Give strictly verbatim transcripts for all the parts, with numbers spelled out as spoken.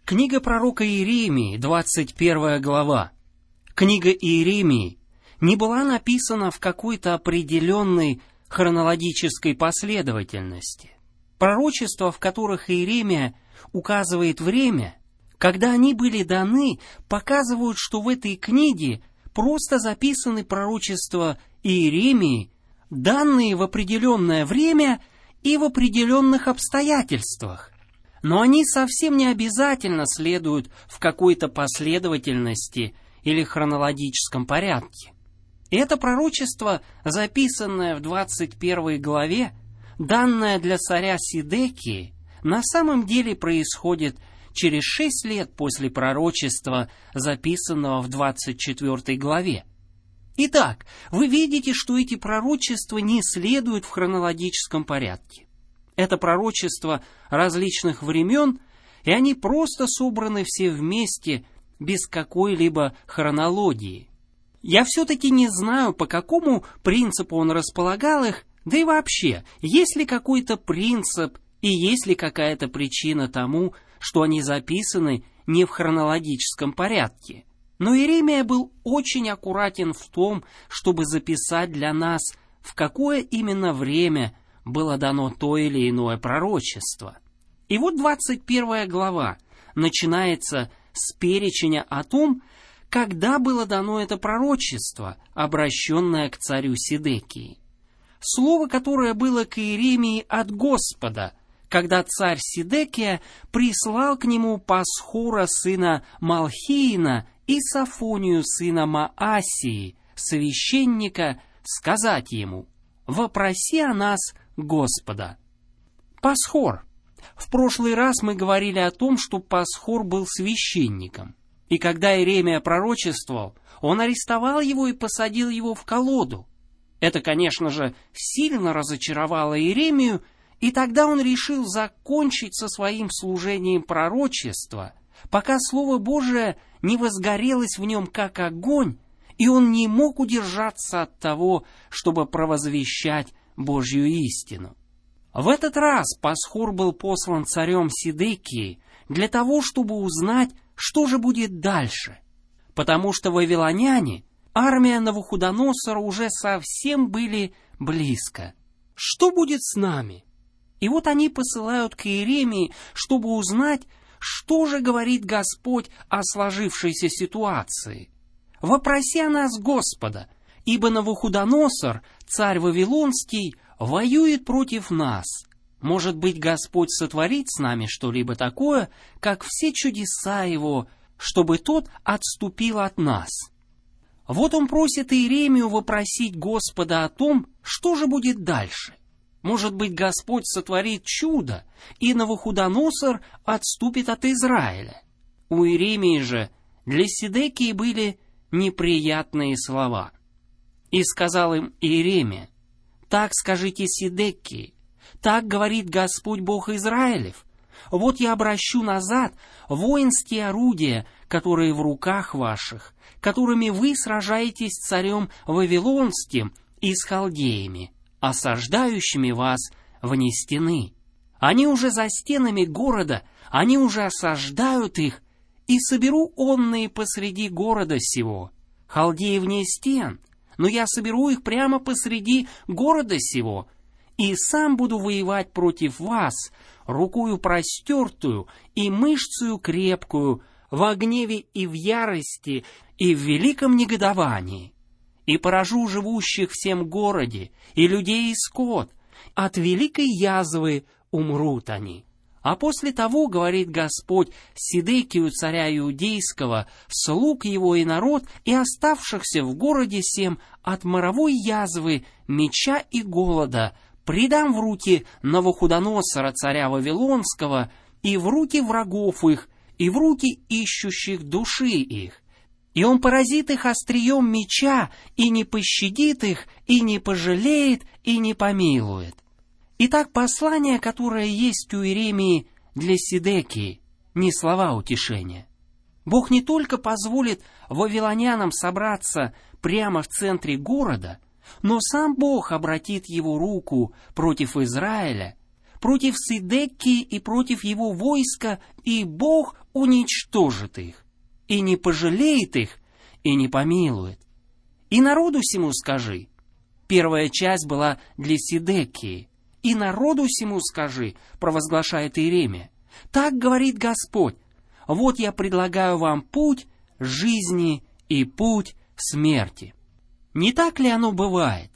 Книга пророка Иеремии, двадцать первая глава. Книга Иеремии не была написана в какой-то определенной хронологической последовательности. Пророчества, в которых Иеремия указывает время, когда они были даны, показывают, что в этой книге просто записаны пророчества Иеремии, данные в определенное время и в определенных обстоятельствах. Но они совсем не обязательно следуют в какой-то последовательности или хронологическом порядке. И это пророчество, записанное в двадцать первой главе, данное для царя Сидекии, на самом деле происходит через шесть лет после пророчества, записанного в двадцать четвёртой главе. Итак, вы видите, что эти пророчества не следуют в хронологическом порядке. Это пророчества различных времен, и они просто собраны все вместе, без какой-либо хронологии. Я все-таки не знаю, по какому принципу он располагал их, да и вообще, есть ли какой-то принцип и есть ли какая-то причина тому, что они записаны не в хронологическом порядке. Но Иеремия был очень аккуратен в том, чтобы записать для нас, в какое именно время было дано то или иное пророчество. И вот двадцать первая глава начинается с перечня о том, когда было дано это пророчество, обращенное к царю Сидекии. Слово, которое было к Иеремии от Господа, когда царь Сидекия прислал к нему Пасхура сына Малхиина и Сафонию сына Маасии, священника, сказать ему: «Вопроси о нас Господа». Пасхор. В прошлый раз мы говорили о том, что Пасхор был священником. И когда Иеремия пророчествовал, он арестовал его и посадил его в колоду. Это, конечно же, сильно разочаровало Иеремию, и тогда он решил закончить со своим служением пророчества, пока Слово Божие не возгорелось в нем как огонь, и он не мог удержаться от того, чтобы провозвещать Божью истину. В этот раз Пасхур был послан царем Сидекии для того, чтобы узнать, что же будет дальше, потому что вавилоняне, армия Навуходоносора, уже совсем были близко. Что будет с нами? И вот они посылают к Иеремии, чтобы узнать, что же говорит Господь о сложившейся ситуации. «Вопроси о нас Господа, ибо Навуходоносор, царь Вавилонский, воюет против нас. Может быть, Господь сотворит с нами что-либо такое, как все чудеса Его, чтобы тот отступил от нас». Вот он просит Иеремию вопросить Господа о том, что же будет дальше. Может быть, Господь сотворит чудо, и Навуходоносор отступит от Израиля. У Иеремии же для Сидекии были неприятные слова. И сказал им Иеремия: «Так скажите Сидекии, так говорит Господь Бог Израилев: вот я обращу назад воинские орудия, которые в руках ваших, которыми вы сражаетесь с царем Вавилонским и с халдеями, осаждающими вас вне стены. Они уже за стенами города, они уже осаждают их, и соберу онные посреди города сего, халдеи вне стен, но я соберу их прямо посреди города сего, и сам буду воевать против вас, рукою простертую и мышцею крепкую, во гневе и в ярости, и в великом негодовании. И поражу живущих всем городе, и людей и скот, от великой язвы умрут они. А после того, говорит Господь, Сидекию царя Иудейского, слуг его и народ, и оставшихся в городе сем от моровой язвы, меча и голода, предам в руки Навуходоносора царя Вавилонского, и в руки врагов их, и в руки ищущих души их. И он поразит их острием меча, и не пощадит их, и не пожалеет, и не помилует». Итак, послание, которое есть у Иеремии для Сидекии, не слова утешения. Бог не только позволит вавилонянам собраться прямо в центре города, но сам Бог обратит его руку против Израиля, против Сидекии и против его войска, и Бог уничтожит их, и не пожалеет их, и не помилует. И народу сему скажи». Первая часть была для Сидекии. «И народу сему скажи», провозглашает Иеремия. «Так говорит Господь: вот я предлагаю вам путь жизни и путь смерти». Не так ли оно бывает?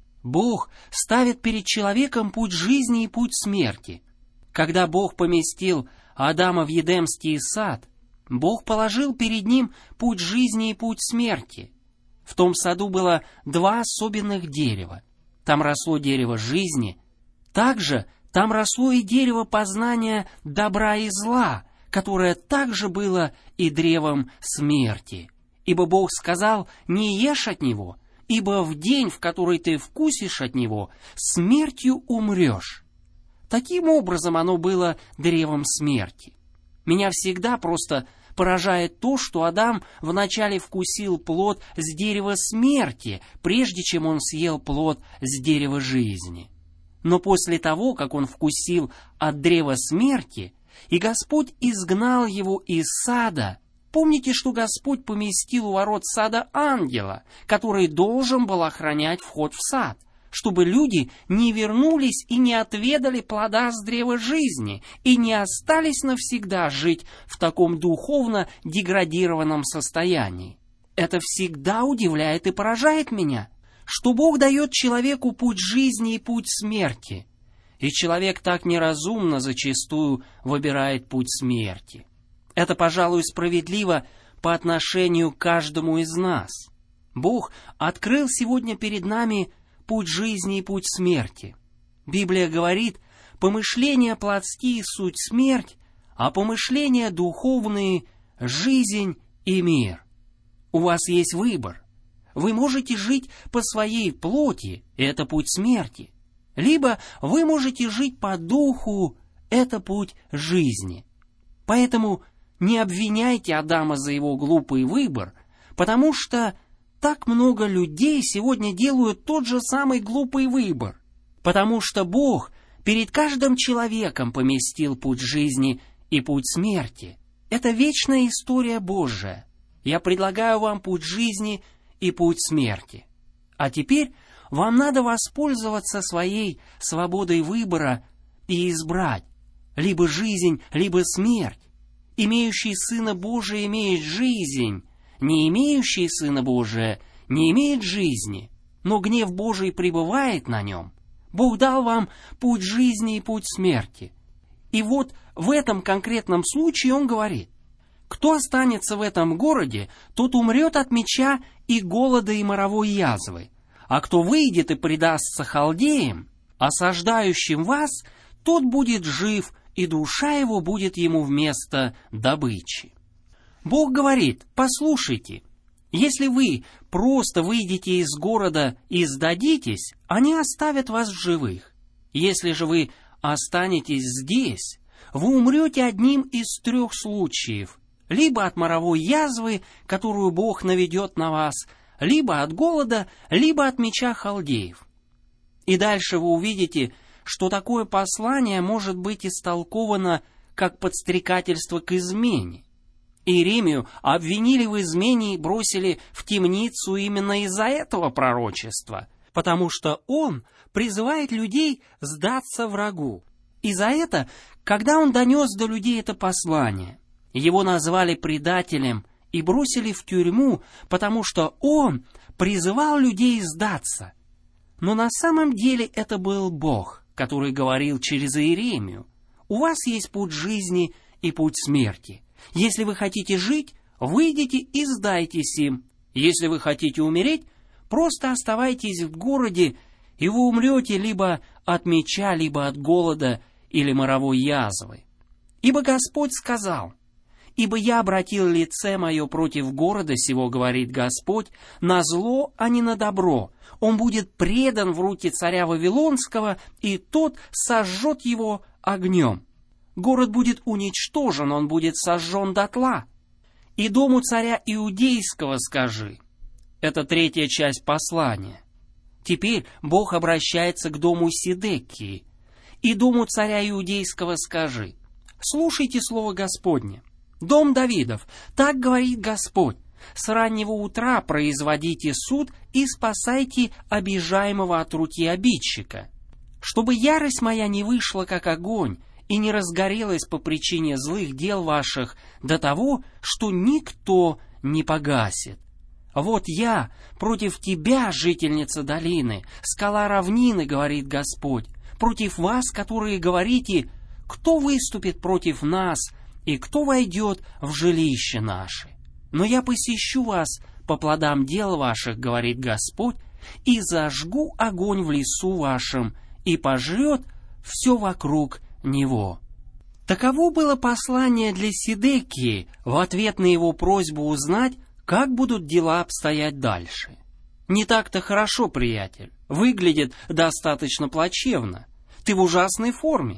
Бог ставит перед человеком путь жизни и путь смерти. Когда Бог поместил Адама в Едемский сад, Бог положил перед ним путь жизни и путь смерти. В том саду было два особенных дерева. Там росло дерево жизни, также там росло и дерево познания добра и зла, которое также было и древом смерти. Ибо Бог сказал: «Не ешь от него, ибо в день, в который ты вкусишь от него, смертью умрешь». Таким образом оно было древом смерти. Меня всегда просто поражает то, что Адам вначале вкусил плод с дерева смерти, прежде чем он съел плод с дерева жизни. Но после того, как он вкусил от древа смерти, и Господь изгнал его из сада, помните, что Господь поместил у ворот сада ангела, который должен был охранять вход в сад, чтобы люди не вернулись и не отведали плода с древа жизни и не остались навсегда жить в таком духовно деградированном состоянии. Это всегда удивляет и поражает меня, что Бог дает человеку путь жизни и путь смерти, и человек так неразумно зачастую выбирает путь смерти. Это, пожалуй, справедливо по отношению к каждому из нас. Бог открыл сегодня перед нами путь жизни и путь смерти. Библия говорит: помышления плотские суть смерть, а помышления духовные — жизнь и мир. У вас есть выбор. Вы можете жить по своей плоти, это путь смерти. Либо вы можете жить по духу, это путь жизни. Поэтому не обвиняйте Адама за его глупый выбор, потому что так много людей сегодня делают тот же самый глупый выбор, потому что Бог перед каждым человеком поместил путь жизни и путь смерти. Это вечная история Божия. Я предлагаю вам путь жизни и путь смерти. А теперь вам надо воспользоваться своей свободой выбора и избрать либо жизнь, либо смерть. Имеющий Сына Божия имеет жизнь, не имеющий Сына Божия не имеет жизни, но гнев Божий пребывает на нем. Бог дал вам путь жизни и путь смерти. И вот в этом конкретном случае Он говорит: кто останется в этом городе, тот умрет от меча и голода и моровой язвы, а кто выйдет и предастся халдеям, осаждающим вас, тот будет жив, и душа его будет ему вместо добычи. Бог говорит: послушайте, если вы просто выйдете из города и сдадитесь, они оставят вас в живых. Если же вы останетесь здесь, вы умрете одним из трех случаев: либо от моровой язвы, которую Бог наведет на вас, либо от голода, либо от меча халдеев. И дальше вы увидите, что такое послание может быть истолковано как подстрекательство к измене. Иеремию обвинили в измене и бросили в темницу именно из-за этого пророчества, потому что он призывает людей сдаться врагу. И за это, когда он донес до людей это послание, его назвали предателем и бросили в тюрьму, потому что он призывал людей сдаться. Но на самом деле это был Бог, который говорил через Иеремию: у вас есть путь жизни и путь смерти. Если вы хотите жить, выйдите и сдайтесь им. Если вы хотите умереть, просто оставайтесь в городе, и вы умрете либо от меча, либо от голода или моровой язвы. Ибо Господь сказал: «Ибо я обратил лице мое против города сего, говорит Господь, на зло, а не на добро. Он будет предан в руки царя Вавилонского, и тот сожжет его огнем. Город будет уничтожен, он будет сожжен дотла. И дому царя Иудейского скажи». Это третья часть послания. Теперь Бог обращается к дому Сидекии. и дому царя Иудейского скажи: слушайте слово Господне. Дом Давидов, так говорит Господь: с раннего утра производите суд и спасайте обижаемого от руки обидчика, чтобы ярость моя не вышла, как огонь, и не разгорелась по причине злых дел ваших до того, что никто не погасит. Вот я против тебя, жительница долины, скала равнины, говорит Господь, против вас, которые говорите: кто выступит против нас и кто войдет в жилище наше? Но я посещу вас по плодам дел ваших, говорит Господь, и зажгу огонь в лесу вашем, и пожрет все вокруг него». Таково было послание для Сидекии в ответ на его просьбу узнать, как будут дела обстоять дальше. Не так-то хорошо, приятель. Выглядит достаточно плачевно. Ты в ужасной форме.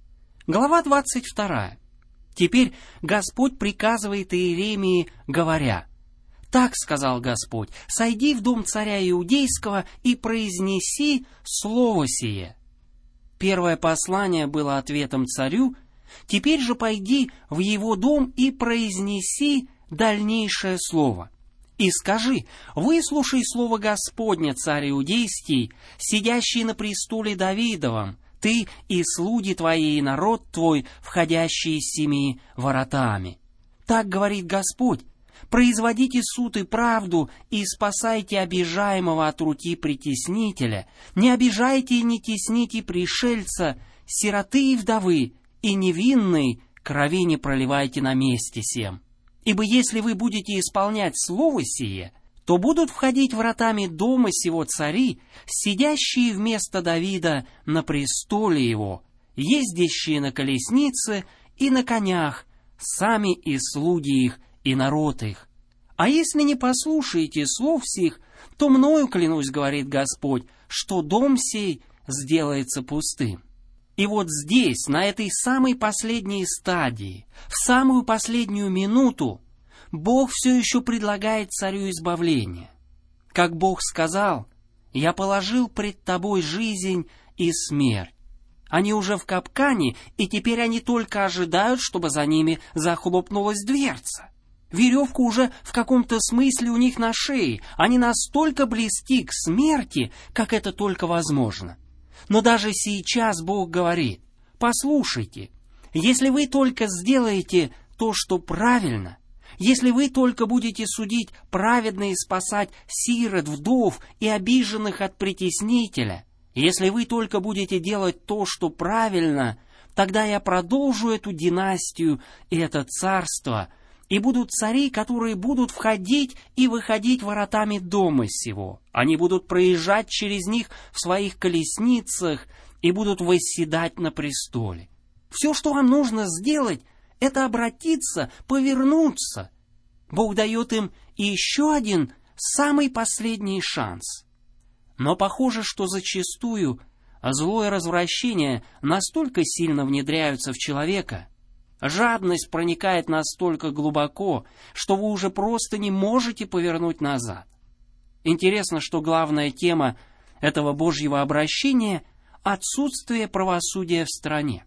Глава двадцать вторая. Теперь Господь приказывает Иеремии, говоря: «Так сказал Господь: сойди в дом царя Иудейского и произнеси слово сие». Первое послание было ответом царю. Теперь же пойди в его дом и произнеси дальнейшее слово. И скажи: выслушай слово Господне, царь Иудейский, сидящий на престоле Давидовом, ты и слуги твои, и народ твой, входящие семи воротами. Так говорит Господь: производите суд и правду, и спасайте обижаемого от руки притеснителя, не обижайте и не тесните пришельца, сироты и вдовы, и невинной крови не проливайте на месте сем. Ибо если вы будете исполнять слово сие, то будут входить вратами дома сего цари, сидящие вместо Давида на престоле его, ездящие на колеснице и на конях, сами и слуги их, и народ их. А если не послушаете слов сих, то мною клянусь, говорит Господь, что дом сей сделается пустым. И вот здесь, на этой самой последней стадии, в самую последнюю минуту, Бог все еще предлагает царю избавление. Как Бог сказал: «Я положил пред тобой жизнь и смерть». Они уже в капкане, и теперь они только ожидают, чтобы за ними захлопнулась дверца. Веревка уже в каком-то смысле у них на шее. Они настолько близки к смерти, как это только возможно. Но даже сейчас Бог говорит: послушайте, если вы только сделаете то, что правильно, если вы только будете судить праведно и спасать сирот, вдов и обиженных от притеснителя, если вы только будете делать то, что правильно, тогда я продолжу эту династию и это царство, и будут цари, которые будут входить и выходить воротами дома сего. Они будут проезжать через них в своих колесницах и будут восседать на престоле. Все, что вам нужно сделать, это обратиться, повернуться. Бог дает им еще один, самый последний шанс. Но похоже, что зачастую злое развращение настолько сильно внедряются в человека, жадность проникает настолько глубоко, что вы уже просто не можете повернуть назад. Интересно, что главная тема этого Божьего обращения — отсутствие правосудия в стране.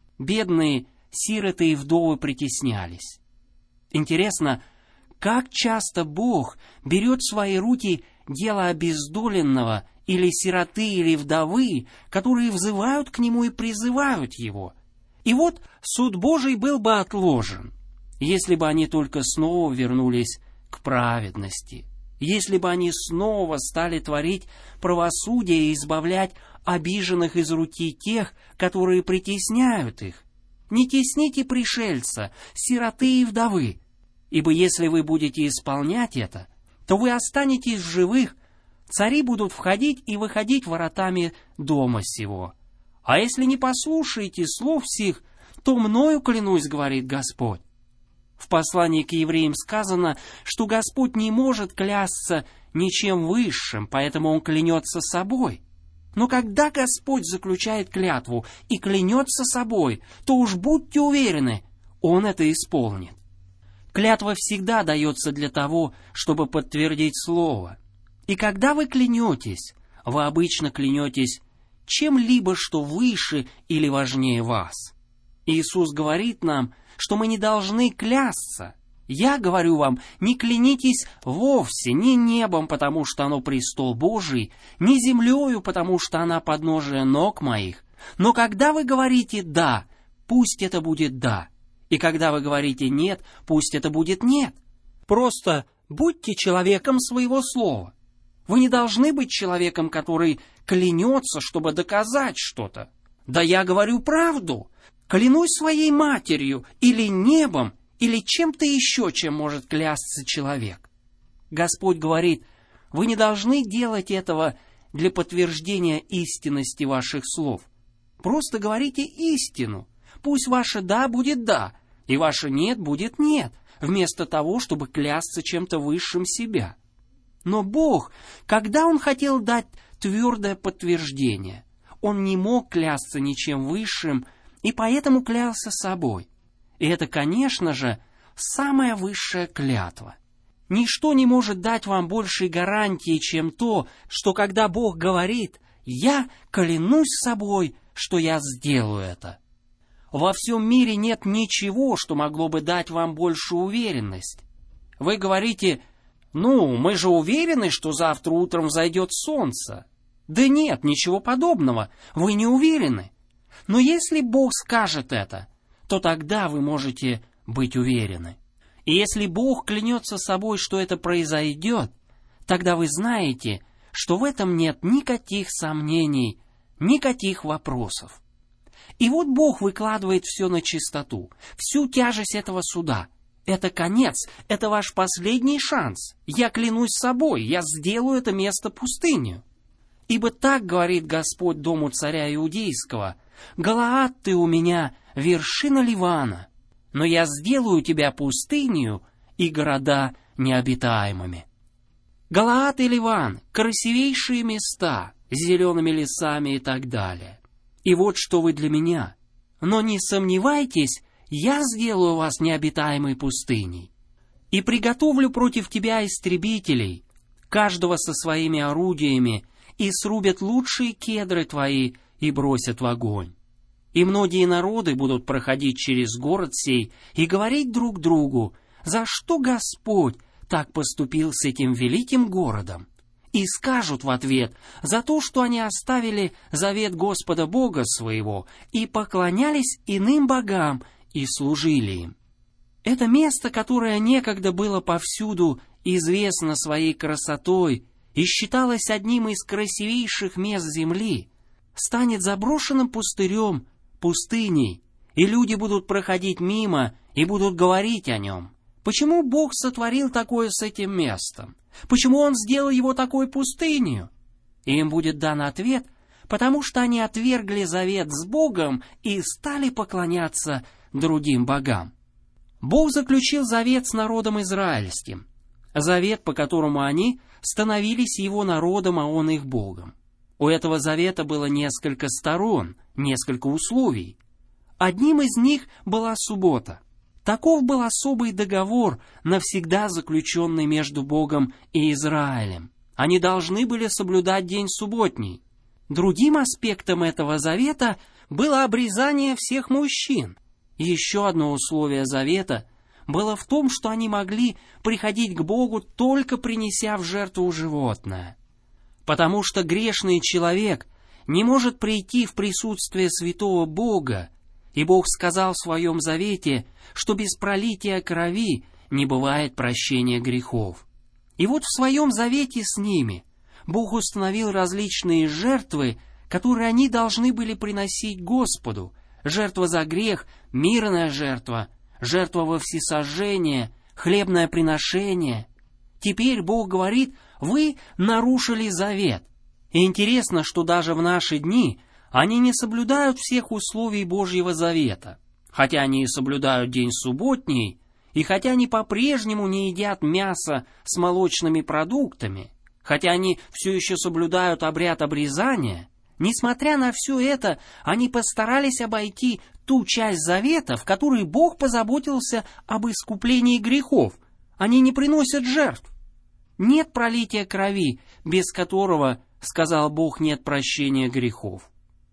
Бедные сироты и вдовы притеснялись. Интересно, как часто Бог берет в свои руки дело обездоленного или сироты, или вдовы, которые взывают к Нему и призывают Его. И вот суд Божий был бы отложен, если бы они только снова вернулись к праведности, если бы они снова стали творить правосудие и избавлять обиженных из руки тех, которые притесняют их. Не тесните пришельца, сироты и вдовы, ибо если вы будете исполнять это, то вы останетесь живых, цари будут входить и выходить воротами дома сего. А если не послушаете слов сих, то мною клянусь, говорит Господь. В послании к евреям сказано, что Господь не может клясться ничем высшим, поэтому Он клянется собой. Но когда Господь заключает клятву и клянется собой, то уж будьте уверены, Он это исполнит. Клятва всегда дается для того, чтобы подтвердить слово. И когда вы клянетесь, вы обычно клянетесь чем-либо, что выше или важнее вас. Иисус говорит нам, что мы не должны клясться. Я говорю вам, не клянитесь вовсе ни небом, потому что оно престол Божий, ни землею, потому что она подножие ног моих. Но когда вы говорите «да», пусть это будет «да». И когда вы говорите «нет», пусть это будет «нет». Просто будьте человеком своего слова. Вы не должны быть человеком, который клянется, чтобы доказать что-то. Да я говорю правду. Клянусь своей матерью или небом, или чем-то еще, чем может клясться человек. Господь говорит, вы не должны делать этого для подтверждения истинности ваших слов. Просто говорите истину. Пусть ваше «да» будет «да», и ваше «нет» будет «нет», вместо того, чтобы клясться чем-то высшим себя. Но Бог, когда Он хотел дать твердое подтверждение, Он не мог клясться ничем высшим, и поэтому клялся собой. И это, конечно же, самая высшая клятва. Ничто не может дать вам большей гарантии, чем то, что когда Бог говорит «Я клянусь собой, что я сделаю это». Во всем мире нет ничего, что могло бы дать вам большую уверенность. Вы говорите «Ну, мы же уверены, что завтра утром взойдет солнце». Да нет, ничего подобного, вы не уверены. Но если Бог скажет это, то тогда вы можете быть уверены. И если Бог клянется собой, что это произойдет, тогда вы знаете, что в этом нет никаких сомнений, никаких вопросов. И вот Бог выкладывает все на чистоту, всю тяжесть этого суда. Это конец, это ваш последний шанс. Я клянусь собой, я сделаю это место пустынью. Ибо так говорит Господь дому царя Иудейского: «Галаад ты у меня, вершина Ливана, но я сделаю тебя пустынью и города необитаемыми». Галаад и Ливан — красивейшие места, с зелеными лесами и так далее. И вот что вы для меня. Но не сомневайтесь, я сделаю вас необитаемой пустыней. И приготовлю против тебя истребителей, каждого со своими орудиями, и срубят лучшие кедры твои и бросят в огонь. И многие народы будут проходить через город сей и говорить друг другу, за что Господь так поступил с этим великим городом. И скажут в ответ, за то, что они оставили завет Господа Бога своего и поклонялись иным богам и служили им. Это место, которое некогда было повсюду известно своей красотой и считалось одним из красивейших мест земли, станет заброшенным пустырем, пустыней, и люди будут проходить мимо и будут говорить о нем. Почему Бог сотворил такое с этим местом? Почему Он сделал его такой пустынью? И им будет дан ответ, потому что они отвергли завет с Богом и стали поклоняться другим богам. Бог заключил завет с народом израильским, завет, по которому они становились Его народом, а Он их Богом. У этого завета было несколько сторон, несколько условий. Одним из них была суббота. Таков был особый договор, навсегда заключенный между Богом и Израилем. Они должны были соблюдать день субботний. Другим аспектом этого завета было обрезание всех мужчин. Еще одно условие завета было в том, что они могли приходить к Богу, только принеся в жертву животное. Потому что грешный человек не может прийти в присутствие святого Бога, и Бог сказал в своем завете, что без пролития крови не бывает прощения грехов. И вот в своем завете с ними Бог установил различные жертвы, которые они должны были приносить Господу. Жертва за грех, мирная жертва, жертва во всесожжение, хлебное приношение. Теперь Бог говорит, вы нарушили завет. И интересно, что даже в наши дни они не соблюдают всех условий Божьего завета, хотя они и соблюдают день субботний, и хотя они по-прежнему не едят мясо с молочными продуктами, хотя они все еще соблюдают обряд обрезания. Несмотря на все это, они постарались обойти ту часть завета, в которой Бог позаботился об искуплении грехов. Они не приносят жертв. Нет пролития крови, без которого, сказал Бог, нет прощения грехов.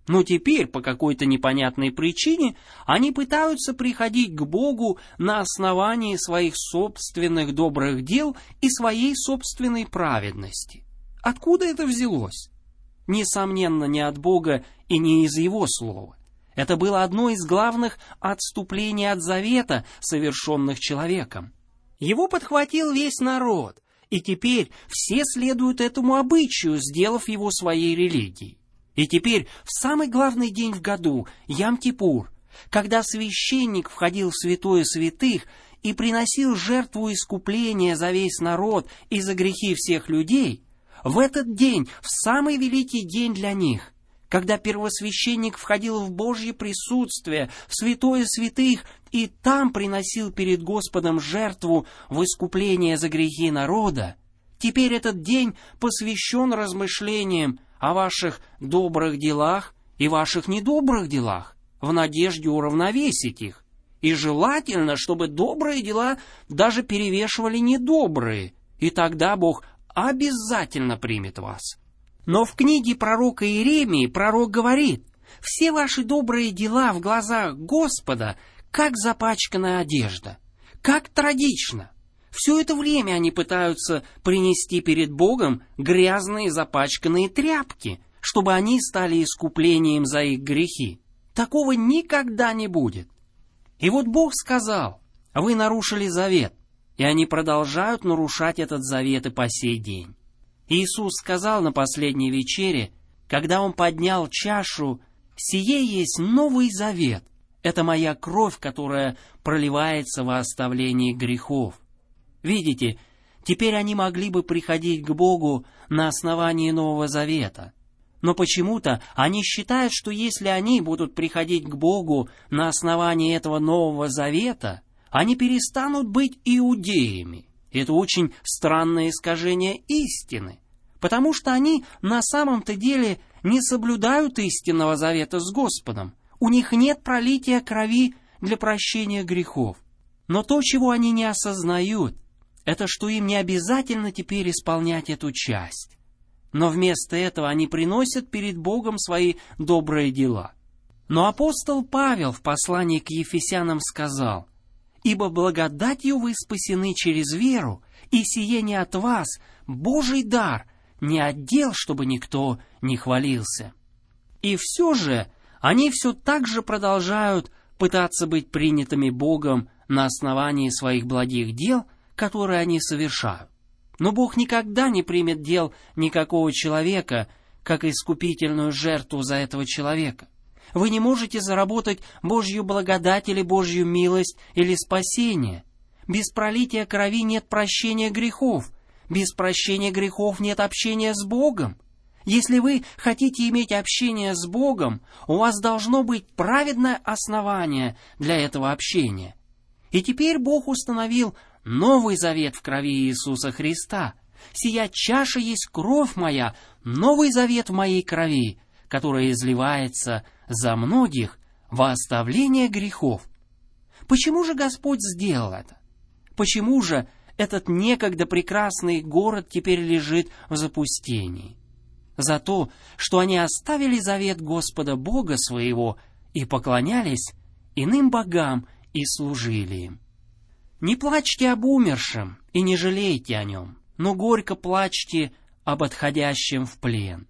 Но теперь, по какой-то непонятной причине, они пытаются приходить к Богу на основании своих собственных добрых дел и своей собственной праведности. Откуда это взялось? Несомненно, не от Бога и не из Его слова. Это было одно из главных отступлений от завета, совершенных человеком. Его подхватил весь народ, и теперь все следуют этому обычаю, сделав его своей религией. И теперь в самый главный день в году, Йом-Кипур, когда священник входил в святое святых и приносил жертву искупления за весь народ и за грехи всех людей, в этот день, в самый великий день для них, когда первосвященник входил в Божье присутствие, в святое святых, и там приносил перед Господом жертву в искупление за грехи народа, теперь этот день посвящен размышлениям о ваших добрых делах и ваших недобрых делах, в надежде уравновесить их. И желательно, чтобы добрые дела даже перевешивали недобрые, и тогда Бог обязательно примет вас. Но в книге пророка Иеремии пророк говорит: «Все ваши добрые дела в глазах Господа, как запачканная одежда, как трагично». Все это время они пытаются принести перед Богом грязные запачканные тряпки, чтобы они стали искуплением за их грехи. Такого никогда не будет. И вот Бог сказал: «Вы нарушили завет», и они продолжают нарушать этот завет и по сей день. Иисус сказал на последней вечере, когда Он поднял чашу: «Сие есть новый завет, это моя кровь, которая проливается во оставлении грехов». Видите, теперь они могли бы приходить к Богу на основании Нового Завета. Но почему-то они считают, что если они будут приходить к Богу на основании этого Нового Завета, они перестанут быть иудеями. Это очень странное искажение истины, потому что они на самом-то деле не соблюдают истинного завета с Господом. У них нет пролития крови для прощения грехов. Но то, чего они не осознают, это что им не обязательно теперь исполнять эту часть. Но вместо этого они приносят перед Богом свои добрые дела. Но апостол Павел в послании к Ефесянам сказал: «Ибо благодатью вы спасены через веру, и сие не от вас, Божий дар, не от дел, чтобы никто не хвалился». И все же они все так же продолжают пытаться быть принятыми Богом на основании своих благих дел, которые они совершают. Но Бог никогда не примет дел никакого человека, как искупительную жертву за этого человека. Вы не можете заработать Божью благодать или Божью милость или спасение. Без пролития крови нет прощения грехов. Без прощения грехов нет общения с Богом. Если вы хотите иметь общение с Богом, у вас должно быть праведное основание для этого общения. И теперь Бог установил новый завет в крови Иисуса Христа. «Сия чаша есть кровь моя, новый завет в моей крови, которая изливается за многих во оставление грехов». Почему же Господь сделал это? Почему же этот некогда прекрасный город теперь лежит в запустении? За то, что они оставили завет Господа Бога своего и поклонялись иным богам и служили им. Не плачьте об умершем и не жалейте о нем, но горько плачьте об отходящем в плен.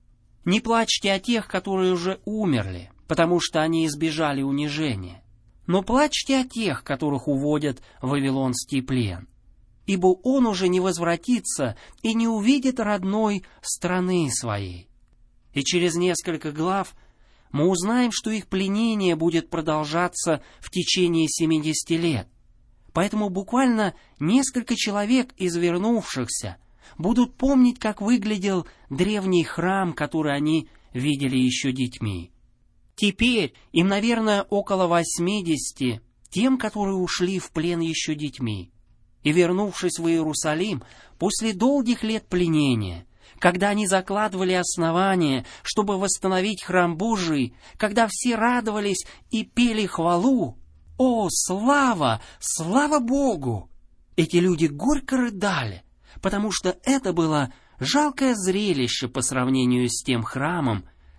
Не плачьте о тех, которые уже умерли, потому что они избежали унижения, но плачьте о тех, которых уводят в вавилонский плен, ибо он уже не возвратится и не увидит родной страны своей. И через несколько глав мы узнаем, что их пленение будет продолжаться в течение семидесяти лет. Поэтому буквально несколько человек из вернувшихся будут помнить, как выглядел древний храм, который они видели еще детьми. Теперь им, наверное, около восьмидесяти, тем, которые ушли в плен еще детьми. И вернувшись в Иерусалим после долгих лет пленения, когда они закладывали основания, чтобы восстановить храм Божий, когда все радовались и пели хвалу, «О, слава! Слава Богу!» Эти люди горько рыдали, потому что это было жалкое зрелище по сравнению с тем храмом,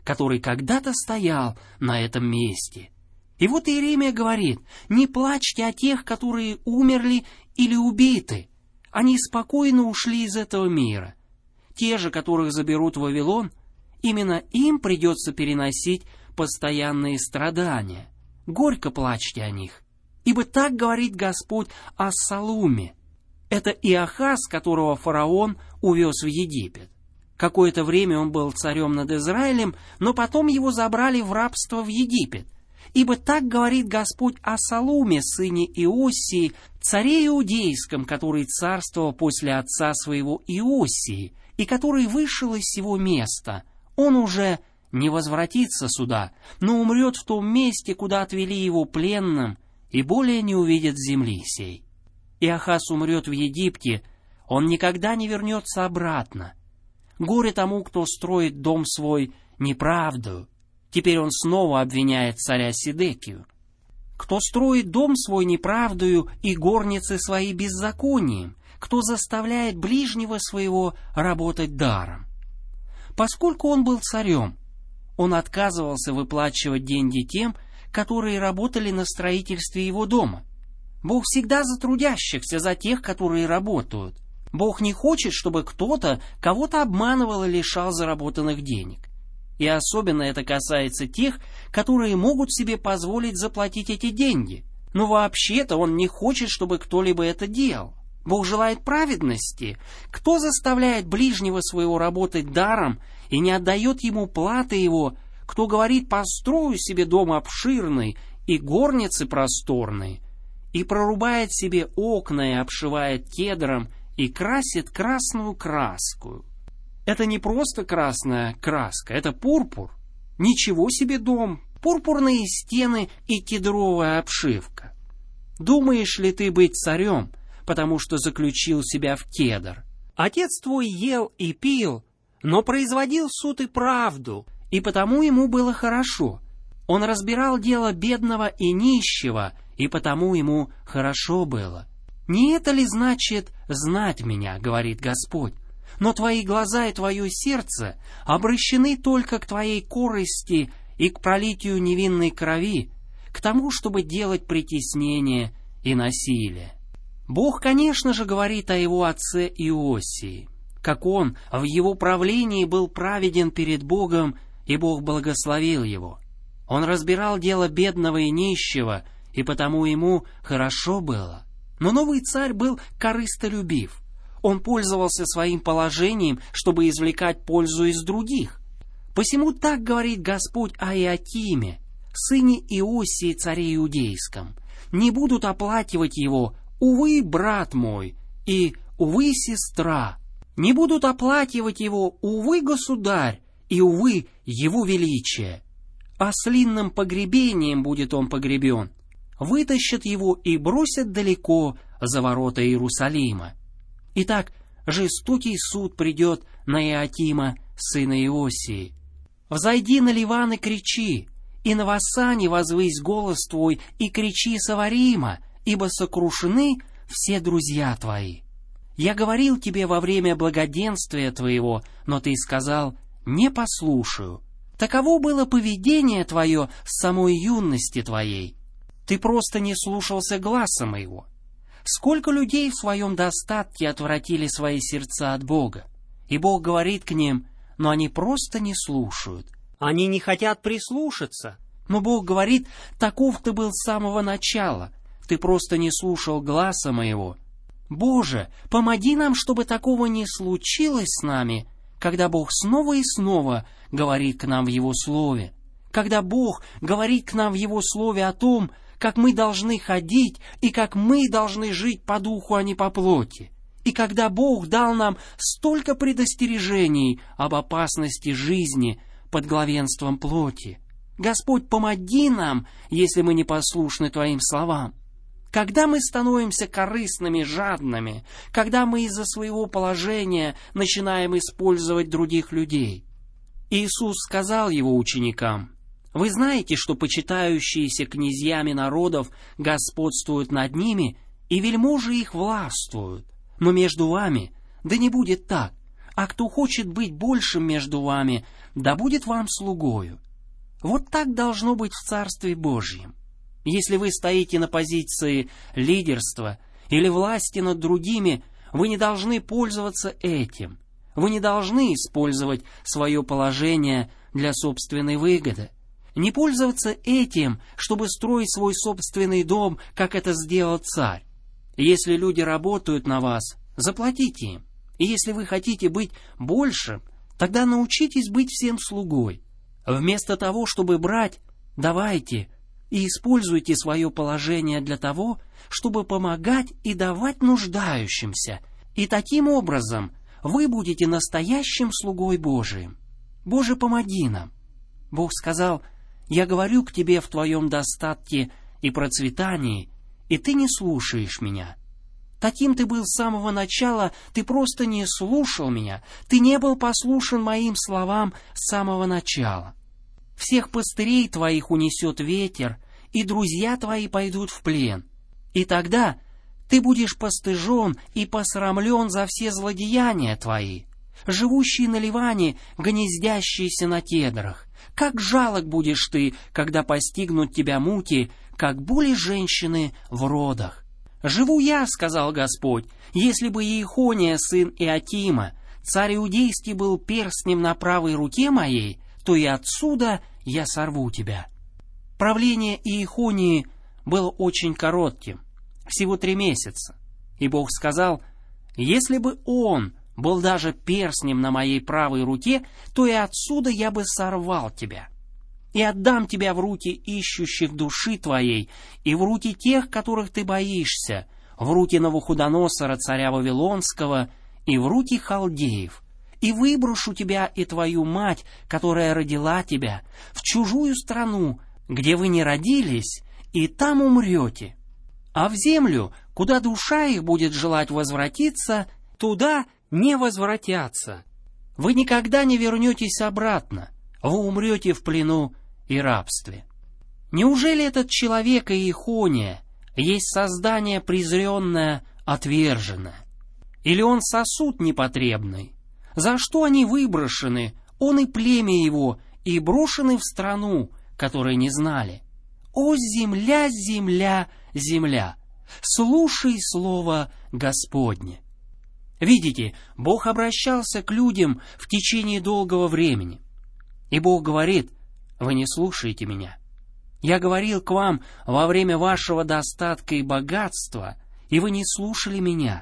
который когда-то стоял на этом месте. И вот Иеремия говорит: «Не плачьте о тех, которые умерли или убиты. Они спокойно ушли из этого мира. Те же, которых заберут в Вавилон, именно им придется переносить постоянные страдания. Горько плачьте о них. Ибо так говорит Господь о Салуме». Это Иохас, которого фараон увез в Египет. Какое-то время он был царем над Израилем, но потом его забрали в рабство в Египет. «Ибо так говорит Господь о Салуме, сыне Иосии, царе иудейском, который царствовал после отца своего Иосии, и который вышел из сего места. Он уже не возвратится сюда, но умрет в том месте, куда отвели его пленным, и более не увидит земли сей. Иохас умрет в Египте, он никогда не вернется обратно. Горе тому, кто строит дом свой неправдою». Теперь он снова обвиняет царя Сидекию. «Кто строит дом свой неправдою и горницы свои беззаконием, кто заставляет ближнего своего работать даром». Поскольку он был царем, он отказывался выплачивать деньги тем, которые работали на строительстве его дома. Бог всегда за трудящихся, за тех, которые работают. Бог не хочет, чтобы кто-то кого-то обманывал и лишал заработанных денег. И особенно это касается тех, которые могут себе позволить заплатить эти деньги. Но вообще-то Он не хочет, чтобы кто-либо это делал. Бог желает праведности. Кто заставляет ближнего своего работать даром и не отдает ему платы его, кто говорит: «Построю себе дом обширный и горницы просторные», и прорубает себе окна и обшивает кедром и красит красную краску. Это не просто красная краска, это пурпур. Ничего себе дом, пурпурные стены и кедровая обшивка. Думаешь ли ты быть царем, потому что заключил себя в кедр? Отец твой ел и пил, но производил суд и правду, и потому ему было хорошо. Он разбирал дело бедного и нищего, и потому ему хорошо было. Не это ли значит знать меня, говорит Господь? Но твои глаза и твое сердце обращены только к твоей корысти и к пролитию невинной крови, к тому, чтобы делать притеснение и насилие. Бог, конечно же, говорит о его отце Иосии, как он в его правлении был праведен перед Богом, и Бог благословил его. Он разбирал дело бедного и нищего, и потому ему хорошо было. Но новый царь был корыстолюбив. Он пользовался своим положением, чтобы извлекать пользу из других. Посему так говорит Господь о Иоакиме, сыне Иосии, царе иудейском: «Не будут оплакивать его, увы, брат мой, и увы, сестра. Не будут оплакивать его, увы, государь, и увы, его величие. Ослинным погребением будет он погребен. Вытащат его и бросят далеко за ворота Иерусалима». Итак, жестокий суд придет на Иоакима, сына Иосии. «Взойди на Ливан и кричи, и на Васане возвысь голос твой, и кричи с Аварима, ибо сокрушены все друзья твои. Я говорил тебе во время благоденствия твоего, но ты сказал: не послушаю. Таково было поведение твое с самой юности твоей. Ты просто не слушался гласа моего. Сколько людей в своем достатке отвратили свои сердца от Бога, и Бог говорит к ним, но они просто не слушают. Они не хотят прислушаться, но Бог говорит: таков ты был с самого начала, ты просто не слушал гласа моего. Боже, помоги нам, чтобы такого не случилось с нами, когда Бог снова и снова говорит к нам в Его Слове, когда Бог говорит к нам в Его Слове о том, как мы должны ходить и как мы должны жить по духу, а не по плоти. И когда Бог дал нам столько предостережений об опасности жизни под главенством плоти. Господь, помоги нам, если мы непослушны Твоим словам. Когда мы становимся корыстными, жадными, когда мы из-за своего положения начинаем использовать других людей. Иисус сказал Его ученикам: «Вы знаете, что почитающиеся князьями народов господствуют над ними, и вельможи их властвуют. Но между вами да не будет так. а кто хочет быть большим между вами, да будет вам слугою. Вот так должно быть в Царстве Божьем. Если вы стоите на позиции лидерства или власти над другими, вы не должны пользоваться этим. Вы не должны использовать свое положение для собственной выгоды. Не пользоваться этим, чтобы строить свой собственный дом, как это сделал царь. Если люди работают на вас, заплатите им. И если вы хотите быть большим, тогда научитесь быть всем слугой. Вместо того, чтобы брать, давайте и используйте свое положение для того, чтобы помогать и давать нуждающимся. И таким образом вы будете настоящим слугой Божиим. Боже, помоги нам. Бог сказал: «Я говорю к тебе в твоем достатке и процветании, и ты не слушаешь меня». Таким ты был с самого начала, ты просто не слушал меня, ты не был послушен моим словам с самого начала. Всех пастырей твоих унесет ветер, и друзья твои пойдут в плен. И тогда ты будешь постыжен и посрамлен за все злодеяния твои, живущий на Ливане, гнездящийся на кедрах. Как жалок будешь ты, когда постигнут тебя муки, как боли женщины в родах. «Живу я, — сказал Господь, — если бы Иехония, сын Иотима, царь Иудейский, был перстнем на правой руке моей, то и отсюда я сорву тебя». Правление Иехонии было очень коротким, всего три месяца. И Бог сказал: «Если бы он был даже перстнем на моей правой руке, то и отсюда я бы сорвал тебя. И отдам тебя в руки ищущих души твоей, и в руки тех, которых ты боишься, в руки Навуходоносора, царя Вавилонского, и в руки халдеев. И выброшу тебя и твою мать, которая родила тебя, в чужую страну, где вы не родились, и там умрете. А в землю, куда душа их будет желать возвратиться, туда не возвратятся. Вы никогда не вернетесь обратно, вы умрете в плену и рабстве». Неужели этот человек Иехония есть создание презренное, отверженное? Или он сосуд непотребный? За что они выброшены, он и племя его, и брошены в страну, которой не знали? О, земля, земля, земля! Слушай слово Господне. Видите, Бог обращался к людям в течение долгого времени. И Бог говорит: «Вы не слушаете меня. Я говорил к вам во время вашего достатка и богатства, и вы не слушали меня».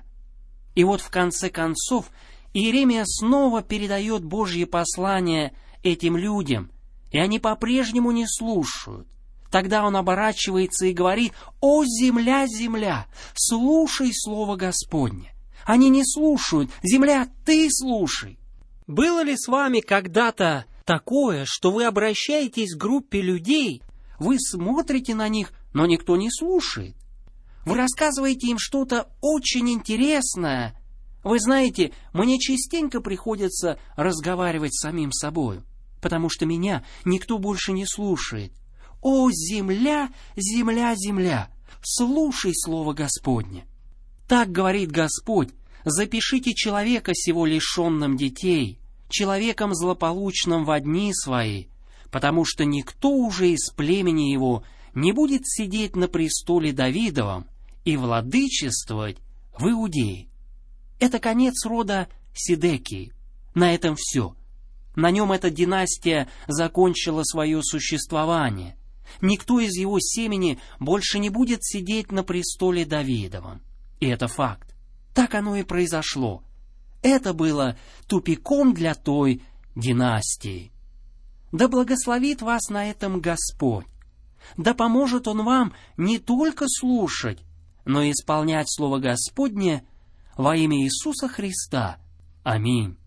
И вот в конце концов Иеремия снова передает Божье послание этим людям, и они по-прежнему не слушают. Тогда он оборачивается и говорит: «О, земля, земля, слушай слово Господне». Они не слушают. Земля, ты слушай. Было ли с вами когда-то такое, что вы обращаетесь к группе людей, вы смотрите на них, но никто не слушает? Вы рассказываете им что-то очень интересное. Вы знаете, мне частенько приходится разговаривать с самим собою, потому что меня никто больше не слушает. О, земля, земля, земля, слушай слово Господне. Так говорит Господь: запишите человека сего лишенным детей, человеком злополучным во дни свои, потому что никто уже из племени его не будет сидеть на престоле Давидовом и владычествовать в Иудее. Это конец рода Сидекии. На этом все. На нем эта династия закончила свое существование. Никто из его семени больше не будет сидеть на престоле Давидовом. И это факт. Так оно и произошло. Это было тупиком для той династии. Да благословит вас на этом Господь. Да поможет Он вам не только слушать, но и исполнять Слово Господне во имя Иисуса Христа. Аминь.